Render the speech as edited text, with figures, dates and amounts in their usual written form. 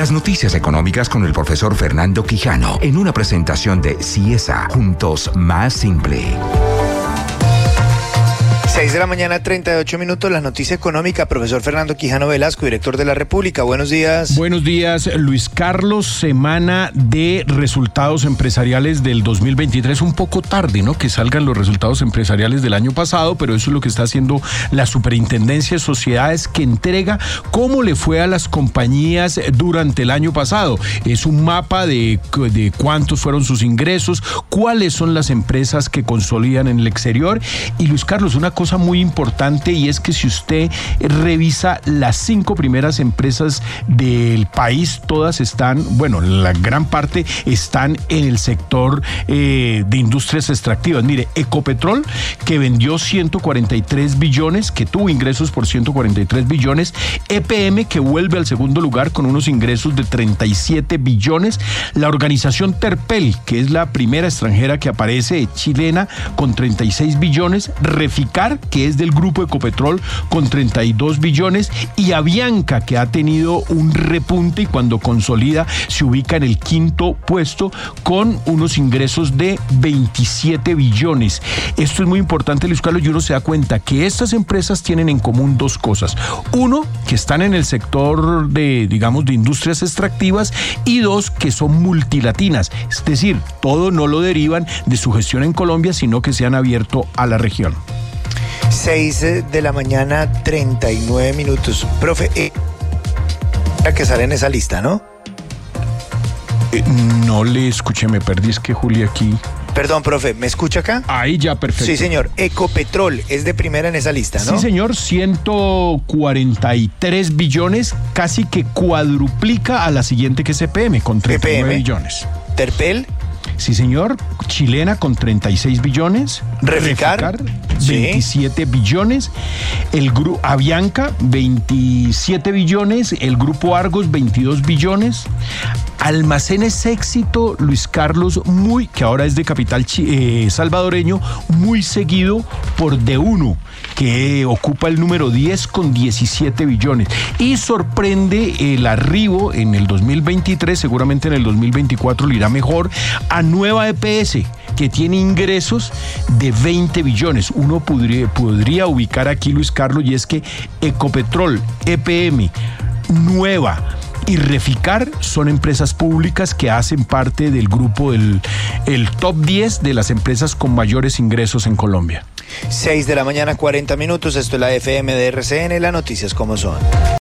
Las noticias económicas con el profesor Fernando Quijano en una presentación de CIESA, juntos más simple. 6 de la mañana, 38 minutos, la noticia económica. Profesor Fernando Quijano Velasco, director de La República. Buenos días. Buenos días, Luis Carlos. Semana de resultados empresariales del 2023. Un poco tarde, ¿no? Que salgan los resultados empresariales del año pasado, pero eso es lo que está haciendo la Superintendencia de Sociedades, que entrega cómo le fue a las compañías durante el año pasado. Es un mapa de cuántos fueron sus ingresos, cuáles son las empresas que consolidan en el exterior. Y Luis Carlos, una cosa muy importante, y es que si usted revisa las 5 primeras empresas del país, todas están, bueno, la gran parte están en el sector de industrias extractivas. Mire, Ecopetrol, que vendió 143 billones, que tuvo ingresos por 143 billones, EPM, que vuelve al segundo lugar con unos ingresos de 37 billones, la organización Terpel, que es la primera extranjera que aparece, chilena, con 36 billones, Reficar, que es del grupo Ecopetrol, con 32 billones, y Avianca, que ha tenido un repunte y cuando consolida se ubica en el 5º puesto con unos ingresos de 27 billones. Esto es muy importante, Luis Carlos, y uno se da cuenta que estas empresas tienen en común 2 cosas. 1, que están en el sector de, digamos, de industrias extractivas, y 2, que son multilatinas. Es decir, todo no lo derivan de su gestión en Colombia, sino que se han abierto a la región. 6 de la mañana, 39 minutos. Profe, que sale en esa lista, ¿no? No le escuché, me perdí, es que Juli aquí... Perdón, profe, ¿me escucha acá? Ahí ya, perfecto. Sí, señor. Ecopetrol es de primera en esa lista, ¿no? Sí, señor, 143 billones, casi que cuadruplica a la siguiente, que es EPM, con 39 billones. Terpel. Sí, señor, chilena con 36 billones. Reficar 27 billones. El grupo Avianca, 27 billones. El grupo Argos, 22 billones. Almacenes Éxito, Luis Carlos, que ahora es de capital salvadoreño, muy seguido por D1, que ocupa el número 10 con 17 billones. Y sorprende el arribo en el 2023, seguramente en el 2024 le irá mejor, a Nueva EPS, que tiene ingresos de 20 billones. Uno podría ubicar aquí, Luis Carlos, y es que Ecopetrol, EPM, Nueva y Reficar son empresas públicas que hacen parte del grupo el top 10 de las empresas con mayores ingresos en Colombia. 6 de la mañana, 40 minutos. Esto es la FM de RCN, las noticias como son.